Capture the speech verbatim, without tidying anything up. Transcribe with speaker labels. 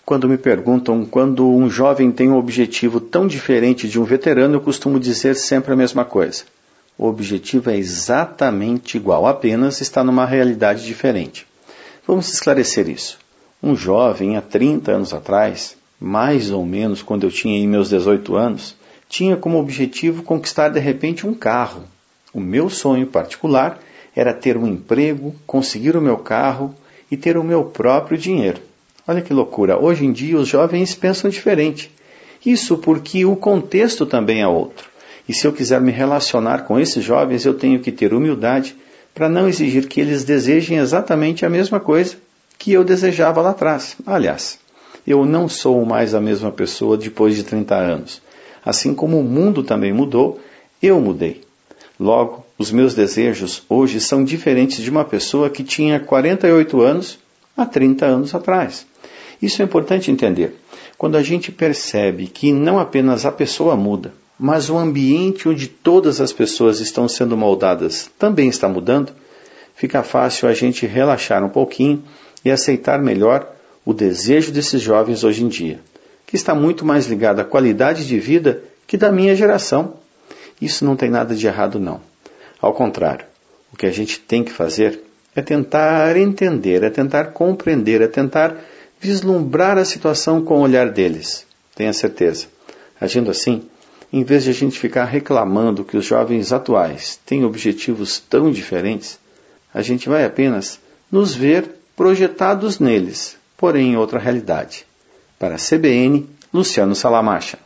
Speaker 1: Quando me perguntam quando um jovem tem um objetivo tão diferente de um veterano, eu costumo dizer sempre a mesma coisa. O objetivo é exatamente igual, apenas está numa realidade diferente. Vamos esclarecer isso. Um jovem, há trinta anos atrás, mais ou menos quando eu tinha aí meus dezoito anos, tinha como objetivo conquistar de repente um carro. O meu sonho particular era ter um emprego, conseguir o meu carro e ter o meu próprio dinheiro. Olha que loucura, hoje em dia os jovens pensam diferente. Isso porque o contexto também é outro. E se eu quiser me relacionar com esses jovens, eu tenho que ter humildade para não exigir que eles desejem exatamente a mesma coisa que eu desejava lá atrás. Aliás, eu não sou mais a mesma pessoa depois de trinta anos. Assim como o mundo também mudou, eu mudei. Logo, os meus desejos hoje são diferentes de uma pessoa que tinha quarenta e oito anos há trinta anos atrás. Isso é importante entender. Quando a gente percebe que não apenas a pessoa muda, mas o ambiente onde todas as pessoas estão sendo moldadas também está mudando, fica fácil a gente relaxar um pouquinho e aceitar melhor o desejo desses jovens hoje em dia, que está muito mais ligado à qualidade de vida que da minha geração. Isso não tem nada de errado, não. Ao contrário, o que a gente tem que fazer é tentar entender, é tentar compreender, é tentar vislumbrar a situação com o olhar deles. Tenha certeza. Agindo assim, em vez de a gente ficar reclamando que os jovens atuais têm objetivos tão diferentes, a gente vai apenas nos ver projetados neles, porém em outra realidade. Para a C B N, Luciano Salamacha.